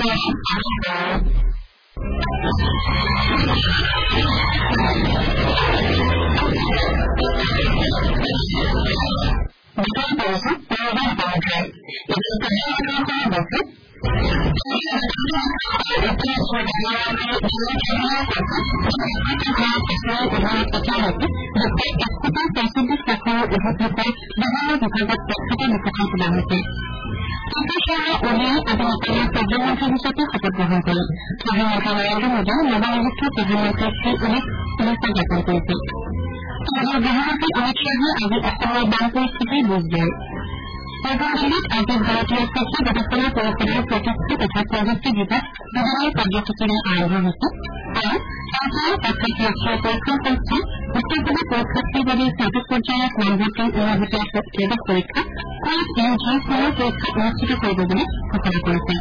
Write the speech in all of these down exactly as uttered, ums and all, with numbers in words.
প্ৰধানমন্ত্ৰী হিচাপে শপত গ্ৰহণ কৰে প্ৰধানমন্ত্ৰী নৰেন্দ্ৰ মোদীয়ে নৱনিযুক্ত প্ৰধানমন্ত্ৰীক শ্ৰী শুভেচ্ছা জ্ঞাপন কৰিছে কেন্দ্ৰীয় গৃহমন্ত্ৰী অমিত শ্বাহে আজি অসমৰ বান পৰিস্থিতিৰ বুজ লয় নতুন দিল্লীত আজি ভাৰতীয় কৃষি গৱেষণা পৰিষদৰ প্ৰতিষ্ঠা তথা প্ৰযুক্তি বিভাগ দুদিনীয়া কাৰ্যসূচীৰে আৰম্ভ হৈছে আৰু চৰকাৰে অৰ্থাৎ ৰাষ্ট্ৰীয় পৰীক্ষা সংস্থা উত্তৰ পূৰ্ব পৰীক্ষাৰ্থীৰ বাবে স্নাতক পৰ্যায়ত নামভৰ্তি অনুভূতিৰ প্ৰৱেশ পৰীক্ষা কুইট ইউ জি পুনৰ পৰীক্ষা অনুষ্ঠিত কৰিব বুলি ঘোষণা কৰিছে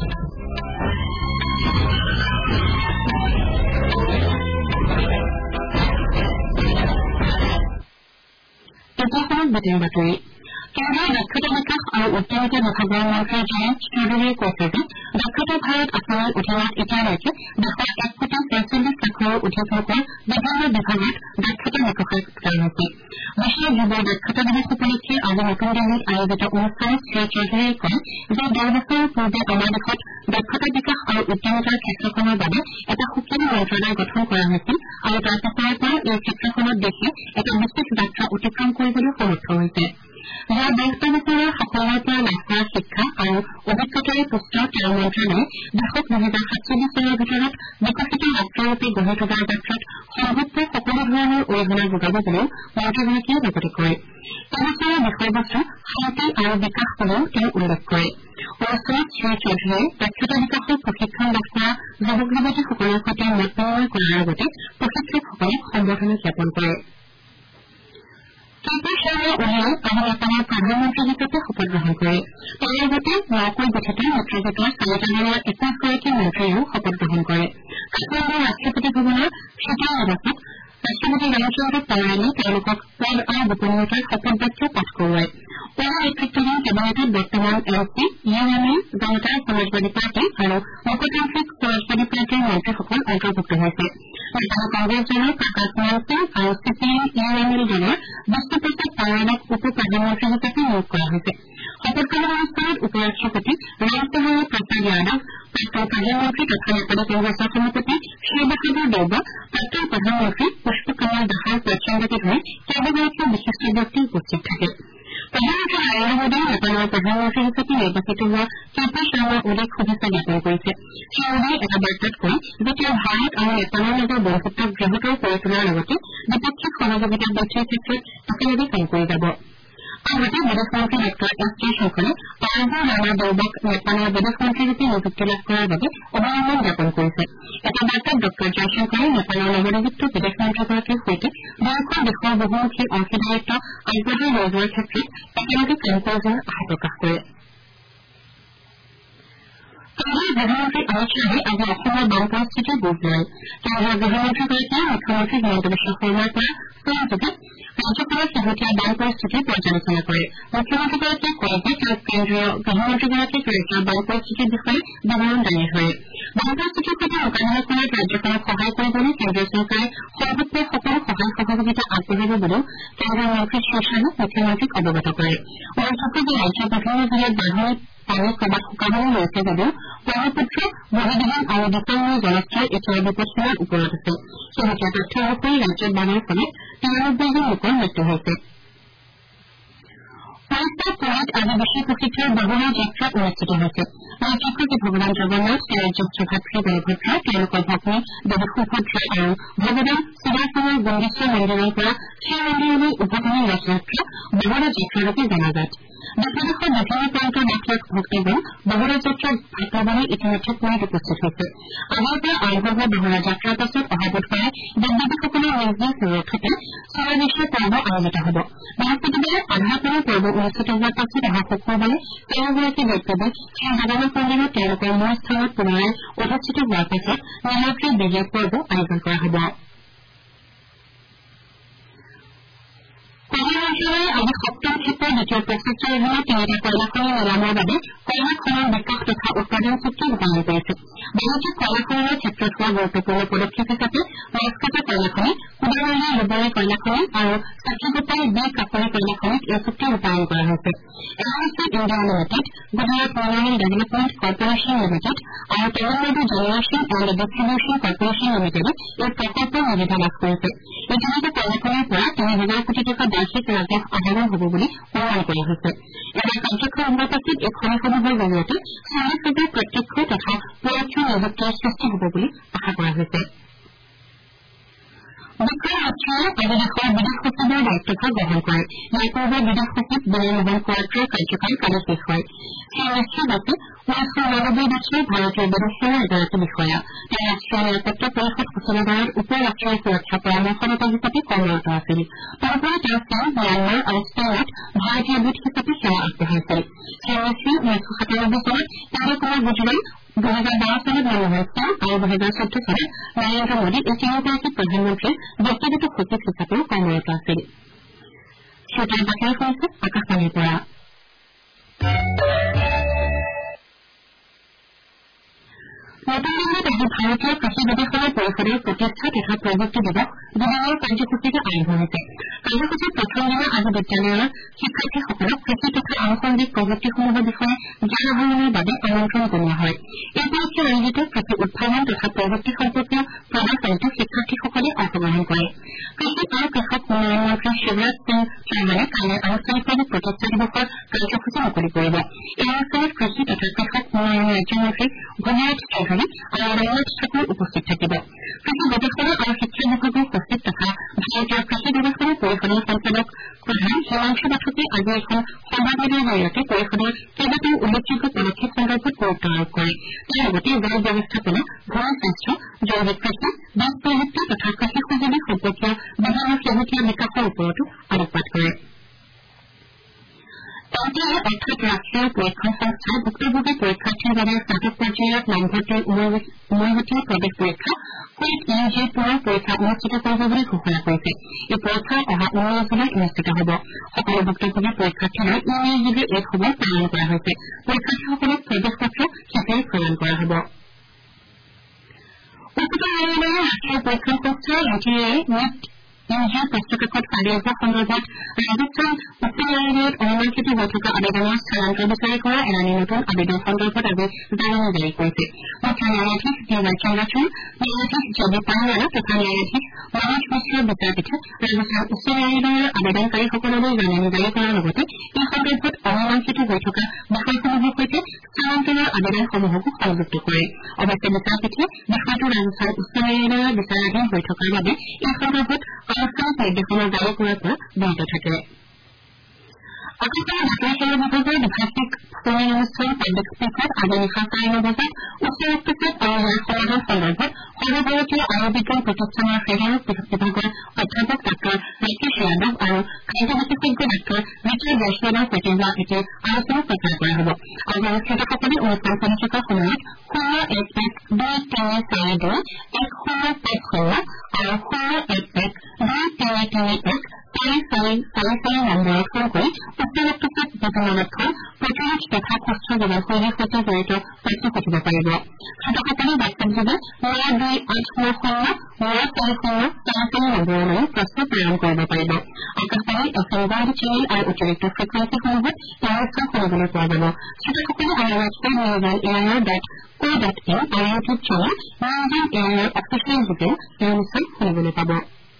কেন্দ্ৰীয় দক্ষতা বিকাশ আৰু উদ্যমিতা বিভাগৰ মন্ত্ৰী জয়ন্ত চৌধুৰীয়ে কৈছে যে দক্ষতা ভাৰত আঁচনিৰ অধীনত এতিয়ালৈকে দেশৰ এক কোটি পঞ্চল্লিছ লাখৰো অধিক লোকৰ বিভিন্ন বিভাগত দক্ষতা বিকশাই কৰা হৈছে বিশ্ব যুৱ দক্ষতা দিৱস উপলক্ষে আজি নতুন দিল্লীত আয়োজিত অনুষ্ঠানত শ্ৰীচৌধুৰীয়ে কয় যে ডেৰ বছৰৰ পূৰ্বে আমাৰ দেশত দক্ষতা বিকাশ আৰু উদ্যমিতাৰ ক্ষেত্ৰখনৰ বাবে এটা সুকীয়া মন্ত্ৰালয় গঠন কৰা হৈছিল আৰু তাৰ পিছৰে পৰা এই ক্ষেত্ৰখনত দেশে এটা বিশেষ যাত্ৰা অতিক্ৰম কৰিবলৈ সমৰ্থ হৈছে যোৱা দহ বছৰৰ সাফল্যৰ পৰা লাভ কৰা শিক্ষা আৰু অভিজ্ঞতাৰে পুষ্ট তেওঁৰ মন্ত্ৰালয়ে দেশক দুহেজাৰ সাতচল্লিছ চনৰ ভিতৰত বিকশিত ৰাষ্ট্ৰৰূপে গঢ়ি তোলাৰ যাত্ৰাত সম্ভৱপৰ সকলো ধৰণৰ অৰিহণা যোগাব বুলিও মন্ত্ৰীগৰাকীয়ে লগতে কয় এবছৰৰ বিষয়বস্তু শান্তি আৰু বিকাশ বুলিও তেওঁ উল্লেখ কৰে অনুষ্ঠানত শ্ৰীচৌধুৰীয়ে দক্ষতা বিকাশৰ প্ৰশিক্ষণ লাভ কৰা যুৱক যুৱতীসকলৰ সৈতে মত বিনিময় কৰাৰ লগতে প্ৰশিক্ষকসকলক সম্বৰ্ধনা জ্ঞাপন কৰে কে পি শৰ্মা ওলিয়ে আজি নেপালৰ প্ৰধানমন্ত্ৰী হিচাপে শপত গ্ৰহণ কৰে তেওঁৰ লগতে নকৈ গঠিত নেতৃত্বৰ চাৰিজনৰে একৈশগৰাকী মন্ত্ৰীয়েও শপত গ্ৰহণ কৰে কাঠমাণ্ডুৰ ৰাষ্ট্ৰপতি ভৱনৰ শীতল নিবাসত ৰাষ্ট্ৰপতি ৰামচন্দ্ৰ পাৱাৰে তেওঁলোকক পদ আৰু গোপনীয়তাৰ শপত বাক্য পাঠ কৰোৱায় ওলি নেতৃত্বাধীন কেবিনেটত বৰ্তমান N C U M L Janata Samajbadi party আৰু লোকতান্ত্ৰিক সমাজবাদী পাৰ্টীৰ মন্ত্ৰীসকল অন্তৰ্ভুক্ত হৈছে নেপাল কংগ্ৰেছ দলৰ প্ৰকাশ মান সিং আৰু C P M U M L দলৰ বিষ্ণুপ্ৰসাদ পাৱাৰক উপ প্ৰধানমন্ত্ৰী হিচাপে নিয়োগ কৰা হৈছে শপত গ্ৰহণ অনুষ্ঠানত উপ ৰাষ্ট্ৰপতি ৰামচন্দ্ৰ প্ৰসাদ যাদৱ প্ৰাক্তন প্ৰধানমন্ত্ৰী তথা নেপালী কংগ্ৰেছৰ সভাপতি শ্ৰী বাহাদুৰ দেউবা প্ৰাক্তন প্ৰধানমন্ত্ৰী পুষ্পকমল দাহাল প্ৰচণ্ডকে ধৰি কেইবাগৰাকীও বিশিষ্ট ব্যক্তি উপস্থিত থাকে প্ৰধানমন্ত্ৰী নৰেন্দ্ৰ মোদীয়ে নেপালৰ প্ৰধানমন্ত্ৰী হিচাপে নিৰ্বাচিত হোৱা কে পি শৰ্মা ওলিক শুভেচ্ছা জ্ঞাপন কৰিছে শ্ৰীমোদীয়ে এটা বাৰ্তাত কয় যে তেওঁ ভাৰত আৰু নেপালৰ মাজৰ বন্ধুত্বক দৃঢ়তৰ কৰি তোলাৰ লগতে দ্বিপাক্ষিক সহযোগিতা বৃদ্ধিৰ ক্ষেত্ৰত একেলগে কাম কৰি যাব আনহাতে বিদেশ মন্ত্ৰী ডঃ এছ জয়শংকৰে আৰম্ভ ৰাণা দেউবাক নেপালৰ বিদেশ মন্ত্ৰীৰূপে নিযুক্তি লাভ কৰাৰ বাবে অভিনন্দন জ্ঞাপন কৰিছে এটা বাৰ্তাত ডঃ জয়শংকৰে নেপালৰ নৱনিযুক্ত বিদেশ মন্ত্ৰীগৰাকীৰ সৈতে দুয়োখন দেশৰ বহুমুখী অংশীদাৰিত্ব আগবঢ়াই লৈ যোৱাৰ ক্ষেত্ৰত একেলগে কাম কৰি যোৱাৰ আশা প্ৰকাশ কৰে কেন্দ্ৰীয় গৃহমন্ত্ৰী অমিত শ্বাহে আজি অসমৰ বান পৰিস্থিতিৰ বুজ লয় কেন্দ্ৰীয় গৃহমন্ত্ৰীগৰাকীয়ে মুখ্যমন্ত্ৰী হিমন্ত বিশ্ব শৰ্মাৰ পৰা ফোনযোগে ৰাজ্যখনৰ শেহতীয়া বান পৰিস্থিতিৰ পৰ্যালোচনা কৰে মুখ্যমন্ত্ৰীগৰাকীয়ে কয় যে তেওঁ কেন্দ্ৰীয় গৃহমন্ত্ৰীগৰাকীক ৰাজ্যৰ বান পৰিস্থিতিৰ বিষয়ে বিৱৰণ দাঙি ধৰে বান পৰিস্থিতিৰ সৈতে মোকাবিলা কৰাত ৰাজ্যখনক সহায় কৰিবলৈ কেন্দ্ৰীয় চৰকাৰে সম্ভৱপৰ সকলো সহায় সহযোগিতা আগবঢ়াব বুলিও কেন্দ্ৰীয় মন্ত্ৰী শ্ৰীশ্বাহে মুখ্যমন্ত্ৰীক অৱগত কৰে উল্লেখযোগ্য যে ৰাজ্যৰ বিভিন্ন জিলাত বাঢ়নী পানী কৰবাত শুকাবলৈ লৈছে যদিও ব্ৰহ্মপুত্ৰ বুঢ়ীদিহিং আৰু দিপাংগৰ জলস্তৰ এতিয়াও বিপদসীমাৰ ওপৰত আছে শেহতীয়া তথ্য অনুসৰি ৰাজ্যত বানৰ ফলত তিৰানব্বৈজন লোকৰ মৃত্যু হৈছে উৰিষ্যাৰ পুৰীত আজি বিশ্বপ্ৰসিদ্ধ বহুৰা যাত্ৰা অনুষ্ঠিত হৈছে ৰাজ্যখনকে ভগৱান জগন্নাথ তেওঁৰ জ্যেষ্ঠ ভাতৃ বলভদ্ৰ তেওঁলোকৰ ভগ্নী দেৱী সুভদ্ৰা আৰু ভগৱান শিৱসেনাৰ গুণ্ডেশ্বৰ মন্দিৰৰ পৰা শ্ৰীমন্দিৰলৈ উভতনি ৰথযাত্ৰা বহুৰা যাত্ৰাৰূপে জনাজাত দেশৰ বিভিন্ন প্ৰান্তৰ লাখ লাখ ভক্তগণ বহুৰা যাত্ৰাত ভাগ ল'বলৈ ইতিমধ্যে পুৰীত উপস্থিত হৈছে আজিৰ পৰা আৰম্ভ হোৱা বহুৰা যাত্ৰাৰ পাছত অহা বুধবাৰে দেৱ-দেৱীসকলৰ নিজ নিজ ৰথতে চৰাবেশ্বৰ পৰ্ব আয়োজিত হ'ব বৃহস্পতিবাৰে আধাৰপণৰ পৰ্ব অনুষ্ঠিত হোৱাৰ পাছত অহা শুক্ৰবাৰে তেৰগৰাকী দেৱ-দেৱীক শ্ৰীজগন্নাথ মন্দিৰত তেওঁলোকৰ মূল স্থানত পুনৰাই অধিষ্ঠিত হোৱাৰ পাছত নীলাদ্ৰি বিজয় পৰ্ব আয়োজন কৰা হ'ব গৃহ মন্ত্ৰালয়ে আজি সপ্তম ক্ষেত্ৰত চৰকাৰৰ দ্বিতীয় প্ৰচেষ্টাৰ অধীনত তিনিটা কয়লা খনি নিলামৰ বাবে কয়লা খনন বিকাশ তথা উৎপাদন চুক্তি ৰূপায়ণ কৰিছে। বাণিজ্যিক কয়লা খননৰ ক্ষেত্ৰত হোৱা গুৰুত্বপূৰ্ণ পদক্ষেপ হিচাপে মস্কটা কয়লা খনি, কুদাৰলী লুবৰী কয়লা খনি আৰু চাকিগোপাল বি কাকৰি কয়লা খনিত এই চুক্তি ৰূপায়ণ কৰা হৈছে। এয়া হৈছে India limited, Gujarat mineral development corporation limited আৰু Tamil Nadu generation and distribution corporation লিমিটেডে এই প্ৰকল্পৰ সুবিধা লাভ কৰিছে। এই তিনিটা কয়লা খনিৰ পৰা তিনি হাজাৰ কোটি টকা বাৰ্ষিক ৰাজহ আহৰণ হ'ব বুলি অনুমান কৰা হৈছে। এবাৰ কাৰ্যক্ষম হোৱাৰ পাছত এই খনিসমূহৰ জৰিয়তে চল্লিছ হাজাৰ প্ৰত্যক্ষ তথা পৰোক্ষ নিযুক্তিৰ সৃষ্টি হ'ব বুলি আশা কৰা হৈছে। বিক্ৰম আত্ৰেয়ে আজি দেশৰ বিদেশ সচিবৰ দায়িত্বভাৰ গ্ৰহণ কৰে। ইয়াৰ পূৰ্বে বিদেশ সচিব বিনয় মোহন কোৱাত্ৰাৰ কাৰ্যকাল কালি শেষ হয়। শ্ৰীমিশ্ৰ দাসে ঊনৈছশ উনানব্বৈ বছৰৰ ভাৰতীয় বিদেশ সেৱাৰ এগৰাকী বিষয়া। তেওঁ ৰাষ্ট্ৰীয় নিৰাপত্তা পৰিষদ সচিবালয়ৰ উপ ৰাষ্ট্ৰীয় সুৰক্ষা পৰামৰ্শদাতা হিচাপে কৰ্মৰত আছিল। তদুপৰি তেওঁ চীন, ম্যানমাৰ আৰু স্পেইনত ভাৰতীয় দূত হিচাপে সেৱা আগবঢ়াইছিল। শ্ৰীমিশ্ৰই ঊনৈছশ সাতানব্বৈ চনত ইন্দ্ৰ কুমাৰ গুজৰাল, দুহেজাৰ বাৰ চনত মনমোহন সিং আৰু দুহেজাৰ চৈধ্য চনত নৰেন্দ্ৰ মোদী এই তিনিগৰাকী প্ৰধানমন্ত্ৰীৰ ব্যক্তিগত সচিব হিচাপেও কৰ্মৰত আছিল। শ্ৰোতাৰ বাতৰি শুনিছে আকাশবাণীৰ পৰা। নতুন দিল্লীত আজি ভাৰতীয় কৃষি গৱেষণা পৰিষদৰ প্ৰতিষ্ঠা তথা প্ৰযুক্তি দিৱস দুদিনীয়া কাৰ্যসূচীৰে আৰম্ভ হৈছে। কাৰ্যসূচীৰ প্ৰথম দিনা আজি বিদ্যালয়ৰ শিক্ষাৰ্থীসকলক কৃষি তথা আনুষংগিক প্ৰযুক্তিসমূহৰ বিষয়ে জ্ঞান আহৰণৰ বাবে আমন্ত্ৰণ জনোৱা হয়। এই উপলক্ষে আয়োজিত কৃষি উদ্ভাৱন তথা প্ৰযুক্তি সম্পৰ্কীয় প্ৰদৰ্শনীতো শিক্ষাৰ্থীসকলে অংশগ্ৰহণ কৰে। কৃষি আৰু কৃষক উন্নয়ন মন্ত্ৰী শিৱৰাজ সিং চৌহানে কাইলৈ আনুষ্ঠানিকভাৱে প্ৰতিষ্ঠা দিৱসৰ কাৰ্যসূচী মুকলি কৰিব। এই অনুষ্ঠানত কৃষি তথা কৃষক উন্নয়ন ৰাজ্যমন্ত্ৰী ভূমিৰাজ চৌধুৰী আৰু ৰঘুনাথ ঠাকুৰ উপস্থিত থাকিব। কৃষি গৱেষণা আৰু শিক্ষা বিভাগৰ সচিব তথা ভাৰতীয় কৃষি গৱেষণা পৰিষদৰ সঞ্চালক প্ৰধান হিমাংশু পাঠকে আজি এখন সংবাদমেলৰ জৰিয়তে পৰিষদৰ কেইবাটাও উল্লেখযোগ্য পদক্ষেপ সন্দৰ্ভত গুৰুত্ব আৰোপ কৰে। তেওঁ লগতে জল ব্যৱস্থাপনা, ভূমি স্বাস্থ্য, জৈৱিক কৃষি, বীজ প্ৰযুক্তি তথা কৃষি সঁজুলি সম্পৰ্কীয় বিভিন্ন শেহতীয়া বিকাশৰ ওপৰতো আলোকপাত কৰে। এন টি এ অৰ্থাৎ ৰাষ্ট্ৰীয় পৰীক্ষণ সংস্থাই ভুক্তভোগী পৰীক্ষাৰ্থীৰ বাবে স্নাতক পৰ্যায়ত নামভৰ্তিৰ উমৈহতীয়া প্ৰৱেশ পৰীক্ষা কুইট ইউ জি পুনৰ পৰীক্ষা অনুষ্ঠিত কৰিব বুলি ঘোষণা কৰিছে। এই পৰীক্ষা অহা ঊনৈশ জুলাইত অনুষ্ঠিত হ'ব। সকলো ভুক্তভোগী পৰীক্ষাৰ্থীলৈ ই মেইল যোগে এই খবৰ প্ৰেৰণ কৰা হৈছে। পৰীক্ষাৰ্থীসকলক প্ৰৱেশ পত্ৰ হিচাপে প্ৰদান কৰা হ'ব। উচ্চতম ন্যায়ালয়ে ৰাষ্ট্ৰীয় পৰীক্ষণ সংস্থা N T A NEET U জিৰ প্ৰশ্নকাকত ফাদিল হোৱা সন্দৰ্ভত ৰাজস্থান উচ্চ ন্যায়ালয়ত অনুমানক্ষিত হৈ থকা আবেদনৰ স্থানান্তৰ বিচাৰি কৰা এলানি নতুন আবেদন সন্দৰ্ভত আজি জাননী জাৰি কৰিছে। মুখ্য ন্যায়াধীশ ডি ৱাই চন্দ্ৰচূড়, ন্যায়াধীশ জে বি পাৰৱালা তথা ন্যায়াধীশ মনোজ মিশ্ৰৰ বিচাৰপীঠে ৰাজস্থান উচ্চ ন্যায়ালয়ৰ আবেদনকাৰীসকললৈ জাননী জাৰি কৰাৰ লগতে এই সন্দৰ্ভত অনুমানক্ষিত হৈ থকা বিষয়সমূহৰ সৈতে স্থানান্তৰৰ আবেদনসমূহকো সংযুক্ত কৰে। অৱশ্যে বিচাৰপীঠে বিষয়টো ৰাজস্থান উচ্চ ন্যায়ালয়ৰ বিচাৰাধীন হৈ থকাৰ বাবে এই সন্দৰ্ভত আনুষ্ঠানিক নিৰ্দেশনা জাৰি কৰাৰ পৰা বিৰত থাকে। আকাশবাণী বাতৰি সেৱা বিভাগৰ দ্বিভাষিক ফোন অনুষ্ঠান পাব্লিক স্পীকত আজি নিশা চাৰে ন বজাত উচ্চ ৰক্তচাপ আৰু ইয়াৰ সমাধান সন্দৰ্ভত সৰ্বভাৰতীয় আয়ুৰ্বিজ্ঞান প্ৰতিষ্ঠানৰ হৃদৰোগ বিভাগৰ অধ্যাপক ডাঃ ৰাকেশ যাদৱ আৰু খাদ্য বিশেষজ্ঞ ডাঃ ৰিচা বৈষ্ণৱৰ সৈতে হোৱা এটি আলোচনা প্ৰচাৰ কৰা হ'ব। আজি শ্ৰোতাসকলে অনুষ্ঠান চলি থকাৰ সময়ত শূন্য এক এক দুই তিনি চাৰি দুই এক শূন্য পাঁচ শূন্য আৰু শূন্য এক এক দুই তিনি তিনি এক চাৰি চাৰি চাৰি চাৰি নম্বৰত ফোন কৰি উচ্চ ৰক্তচাপ বিভিন্ন লক্ষণ প্ৰতিৰোধ তথা সুস্থ জীৱনশৈলীৰ সৈতে জড়িত প্ৰশ্ন সুধিব পাৰিব। শ্ৰোতাসকলে বাটছএপ যোগে ন দুই আঠ ন শূন্য ন চাৰি শূন্য চাৰি চাৰি নম্বৰলৈ প্ৰশ্ন প্ৰেৰণ কৰিব পাৰিব। আকাশবাণীৰ এফ এম গুৱাহাটী চেনেল আৰু অতিৰিক্ত ফ্ৰিকুৱেঞ্চিসমূহত এই অনুষ্ঠান শুনিবলৈ পোৱা যাব। শ্ৰোতাসকলে আমাৰ website news on air dot co dot in আৰু YouTube channel news on air official যোগেও এই অনুষ্ঠান শুনিবলৈ পাব।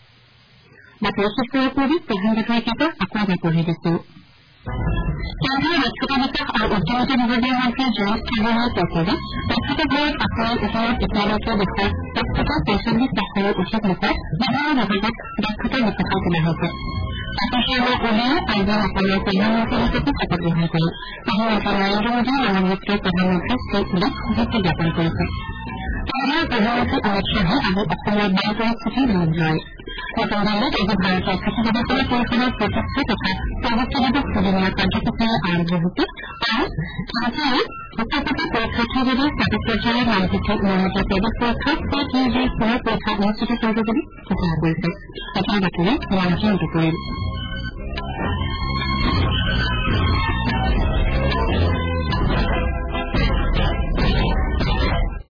বাতৰি শেষ কৰাৰ পূৰ্বে প্ৰধান বাতৰি কেইটা আকৌ এবাৰ পঢ়ি দিছো। কেন্দ্ৰীয় দক্ষতা বিকাশ আৰু উদ্যমিতা বিভাগীয় মন্ত্ৰী জয়েশ ঠাকুৰে কৈছে যে দক্ষতা ভাৰত আঁচনিৰ ওপৰত এতিয়ালৈকে দেশৰ দক্ষতা পঞ্চল্লিছ লাখৰো অধিক লোকৰ বিভিন্ন বিভাগত দক্ষতা বিকাশৰ তোলা হৈছে। জাতিৰ শৰ্মা অলিয়ে আজি অসমৰ প্ৰধানমন্ত্ৰী হিচাপে শপত গ্ৰহণ কৰে। প্ৰধানমন্ত্ৰী নৰেন্দ্ৰ মোদীয়ে নৱনিযুক্ত প্ৰধানমন্ত্ৰী শ্ৰী মোদীক শুভেচ্ছা জ্ঞাপন কৰিছে। কেন্দ্ৰীয় গৃহমন্ত্ৰী অমিত শ্বাহে আজি অসমৰ বান পৰিস্থিতিৰ বুজ লয়। নতুন দিল্লীত আজি ভাৰতীয় কৃষি গৱেষণা পৰিষদৰ প্ৰতিষ্ঠা তথা প্ৰযুক্তি দিৱস দুদিনীয়া কাৰ্যসূচীৰে আৰম্ভ হৈছে আৰু এনটিএ ভুক্তভোগী পৰীক্ষাৰ্থীৰ বাবে স্নাতক পৰ্যায়ৰ নামভৰ্তি উমৈহতীয়া প্ৰৱেশ পৰীক্ষা কুইট ইউ জিৰ পুনৰ পৰীক্ষা অনুষ্ঠিত কৰিব বুলি ঘোষণা কৰিছে। এতিয়াৰ বাতৰি ইমানতে অন্ত পৰিল।